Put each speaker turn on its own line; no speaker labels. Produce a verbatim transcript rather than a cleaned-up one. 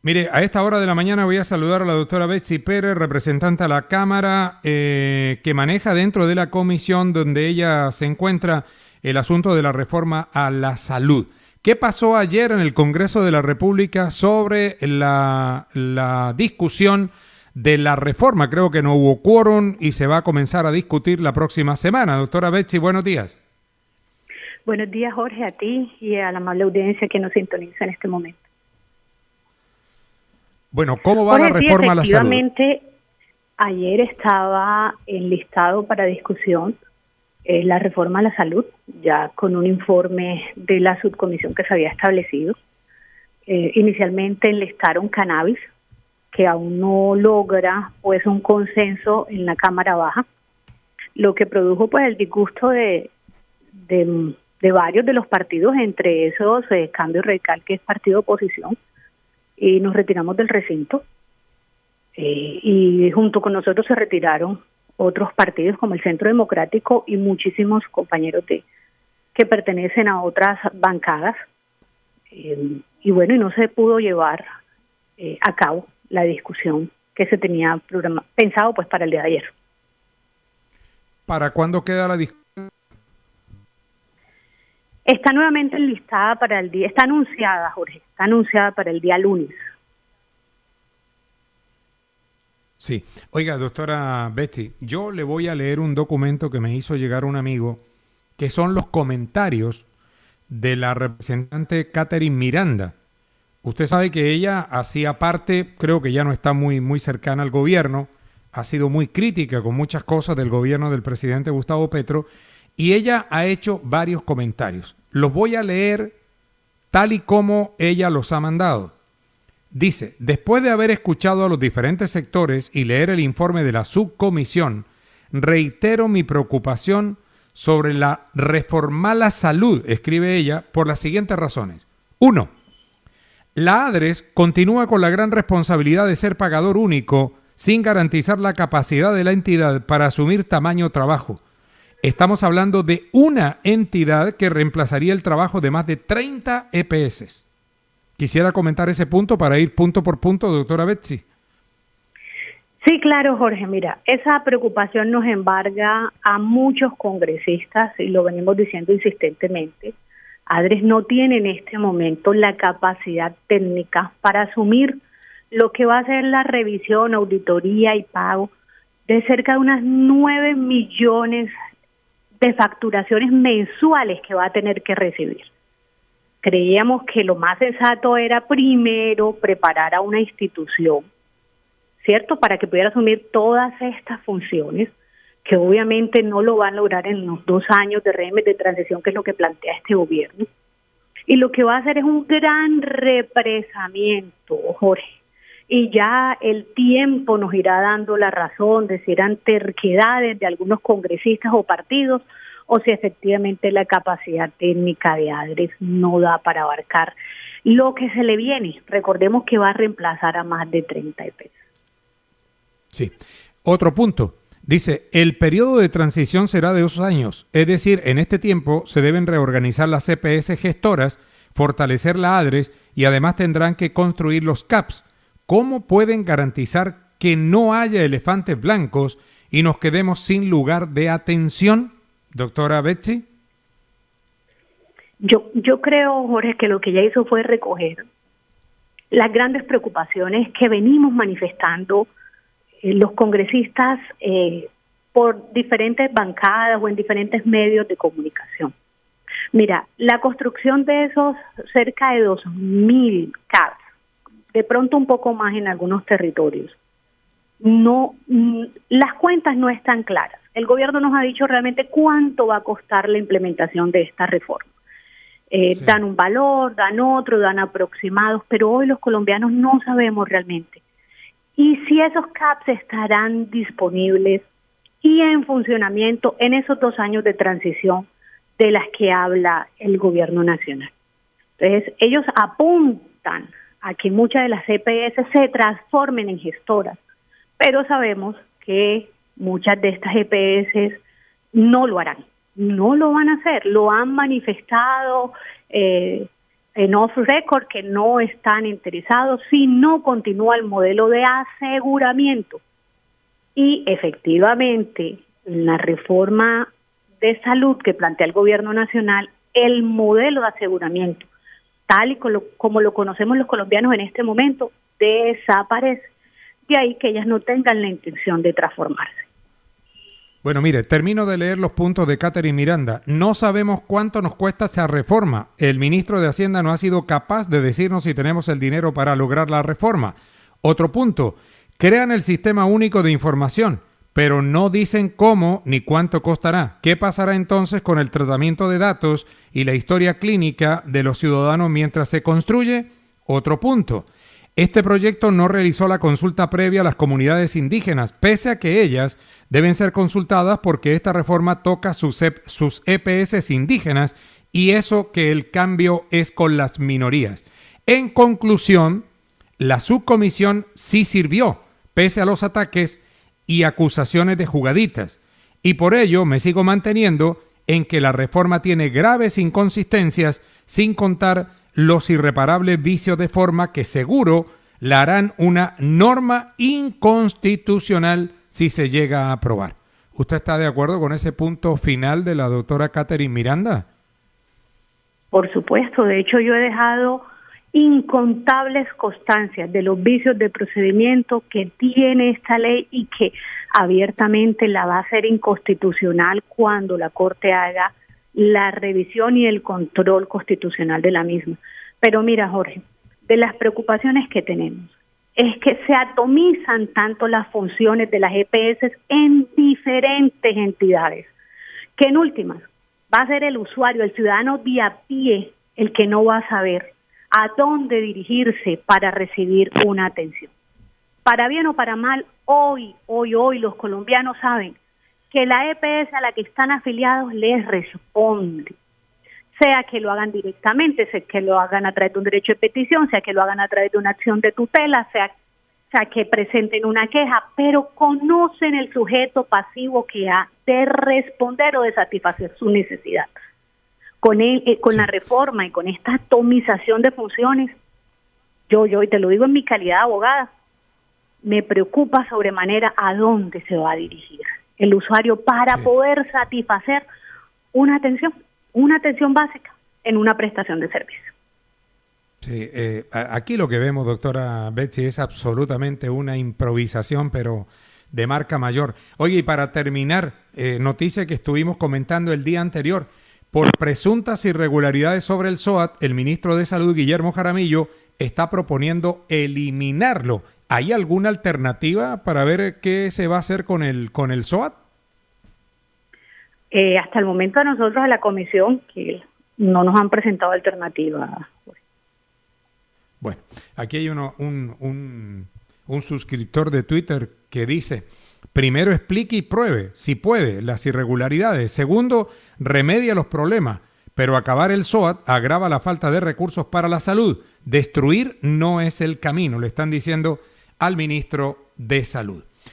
Mire, a esta hora de la mañana voy a saludar a la doctora Betsy Pérez, representante a la Cámara, eh, que maneja dentro de la comisión donde ella se encuentra el asunto de la reforma a la salud. ¿Qué pasó ayer en el Congreso de la República sobre la, la discusión de la reforma? Creo que no hubo quórum y se va a comenzar a discutir la próxima semana. Doctora Betsy, buenos días.
Buenos días, Jorge, a ti y a la amable audiencia que nos sintoniza en este momento.
Bueno, ¿cómo va
Jorge,
la reforma a la salud?
Efectivamente, ayer estaba enlistado para discusión eh, la reforma a la salud, ya con un informe de la subcomisión que se había establecido. Eh, inicialmente enlistaron cannabis, que aún no logra pues un consenso en la Cámara Baja, lo que produjo pues el disgusto de, de, de varios de los partidos, entre esos eh, Cambio Radical, que es partido de oposición, y nos retiramos del recinto. Eh, y junto con nosotros se retiraron otros partidos como el Centro Democrático y muchísimos compañeros de que pertenecen a otras bancadas. Eh, y bueno, y no se pudo llevar eh, a cabo la discusión que se tenía programa, pensado pues para el día de ayer.
¿Para cuándo queda la discusión?
Está nuevamente enlistada para el día, está anunciada, Jorge, está anunciada para el día lunes.
Sí. Oiga, doctora Betsy, yo le voy a leer un documento que me hizo llegar un amigo, que son los comentarios de la representante Catherine Miranda. Usted sabe que ella hacía parte, creo que ya no está muy, muy cercana al gobierno, ha sido muy crítica con muchas cosas del gobierno del presidente Gustavo Petro, y ella ha hecho varios comentarios. Los voy a leer tal y como ella los ha mandado. Dice, después de haber escuchado a los diferentes sectores y leer el informe de la subcomisión, reitero mi preocupación sobre la reforma a la salud, escribe ella, por las siguientes razones. Uno, la ADRES continúa con la gran responsabilidad de ser pagador único sin garantizar la capacidad de la entidad para asumir tamaño trabajo. Estamos hablando de una entidad que reemplazaría el trabajo de más de treinta E P S. Quisiera comentar ese punto para ir punto por punto, doctora Betsy.
Sí, claro, Jorge. Mira, esa preocupación nos embarga a muchos congresistas y lo venimos diciendo insistentemente. ADRES no tiene en este momento la capacidad técnica para asumir lo que va a ser la revisión, auditoría y pago de cerca de unas nueve millones de facturaciones mensuales que va a tener que recibir. Creíamos que lo más sensato era primero preparar a una institución, ¿cierto?, para que pudiera asumir todas estas funciones, que obviamente no lo van a lograr en los dos años de régimen de transición, que es lo que plantea este gobierno. Y lo que va a hacer es un gran represamiento, Jorge. Y ya el tiempo nos irá dando la razón de si eran terquedades de algunos congresistas o partidos, o si efectivamente la capacidad técnica de ADRES no da para abarcar lo que se le viene. Recordemos que va a reemplazar a más de treinta E P S.
Sí. Otro punto. Dice, el periodo de transición será de dos años. Es decir, en este tiempo se deben reorganizar las E P S gestoras, fortalecer la ADRES y además tendrán que construir los C A Ps. ¿Cómo pueden garantizar que no haya elefantes blancos y nos quedemos sin lugar de atención, doctora Betsy?
Yo, yo creo, Jorge, que lo que ella hizo fue recoger las grandes preocupaciones que venimos manifestando eh, los congresistas eh, por diferentes bancadas o en diferentes medios de comunicación. Mira, la construcción de esos cerca de dos mil C A Ps, de pronto un poco más en algunos territorios, no, las cuentas no están claras. El gobierno nos ha dicho realmente cuánto va a costar la implementación de esta reforma. Eh, sí. Dan un valor, dan otro, dan aproximados, pero hoy los colombianos no sabemos realmente. Y si esos C A Ps estarán disponibles y en funcionamiento en esos dos años de transición de las que habla el gobierno nacional. Entonces, ellos apuntan a que muchas de las E P S se transformen en gestoras, pero sabemos que muchas de estas E P S no lo harán, no lo van a hacer, lo han manifestado, eh, en off record que no están interesados si no continúa el modelo de aseguramiento. Y efectivamente, en la reforma de salud que plantea el gobierno nacional, el modelo de aseguramiento, tal y como lo conocemos los colombianos en este momento, desaparece. De ahí que ellas no tengan la intención de transformarse.
Bueno, mire, termino de leer los puntos de Catherine Miranda. No sabemos cuánto nos cuesta esta reforma. El ministro de Hacienda no ha sido capaz de decirnos si tenemos el dinero para lograr la reforma. Otro punto, crean el sistema único de información, pero no dicen cómo ni cuánto costará. ¿Qué pasará entonces con el tratamiento de datos y la historia clínica de los ciudadanos mientras se construye? Otro punto. Este proyecto no realizó la consulta previa a las comunidades indígenas, pese a que ellas deben ser consultadas porque esta reforma toca sus, sus E P S indígenas y eso que el cambio es con las minorías. En conclusión, la subcomisión sí sirvió, pese a los ataques y acusaciones de jugaditas. Y por ello me sigo manteniendo en que la reforma tiene graves inconsistencias, sin contar los irreparables vicios de forma que seguro la harán una norma inconstitucional si se llega a aprobar. ¿Usted está de acuerdo con ese punto final de la doctora Catherine Miranda?
Por supuesto, de hecho yo he dejado incontables constancias de los vicios de procedimiento que tiene esta ley y que abiertamente la va a hacer inconstitucional cuando la Corte haga la revisión y el control constitucional de la misma. Pero mira, Jorge, de las preocupaciones que tenemos es que se atomizan tanto las funciones de las E P S en diferentes entidades, que en últimas va a ser el usuario, el ciudadano de a pie, el que no va a saber a dónde dirigirse para recibir una atención. Para bien o para mal, hoy, hoy, hoy los colombianos saben que la E P S a la que están afiliados les responde, sea que lo hagan directamente, sea que lo hagan a través de un derecho de petición, sea que lo hagan a través de una acción de tutela, sea, sea que presenten una queja, pero conocen el sujeto pasivo que ha de responder o de satisfacer su necesidad. Con, el, eh, con sí. la reforma y con esta atomización de funciones, yo, yo, y te lo digo en mi calidad de abogada, me preocupa sobremanera a dónde se va a dirigir el usuario para sí. poder satisfacer una atención, una atención básica en una prestación de servicio.
Sí, eh, aquí lo que vemos, doctora Betsy, es absolutamente una improvisación, pero de marca mayor. Oye, y para terminar, eh, noticia que estuvimos comentando el día anterior, por presuntas irregularidades sobre el S O A T, el ministro de Salud, Guillermo Jaramillo, está proponiendo eliminarlo. ¿Hay alguna alternativa para ver qué se va a hacer con el con el S O A T?
Eh, hasta el momento a nosotros a la comisión que no nos han presentado alternativa.
Bueno, aquí hay uno, un, un, un suscriptor de Twitter que dice: primero explique y pruebe, si puede, las irregularidades. Segundo, remedia los problemas, pero acabar el S O A T agrava la falta de recursos para la salud. Destruir no es el camino, le están diciendo al ministro de Salud.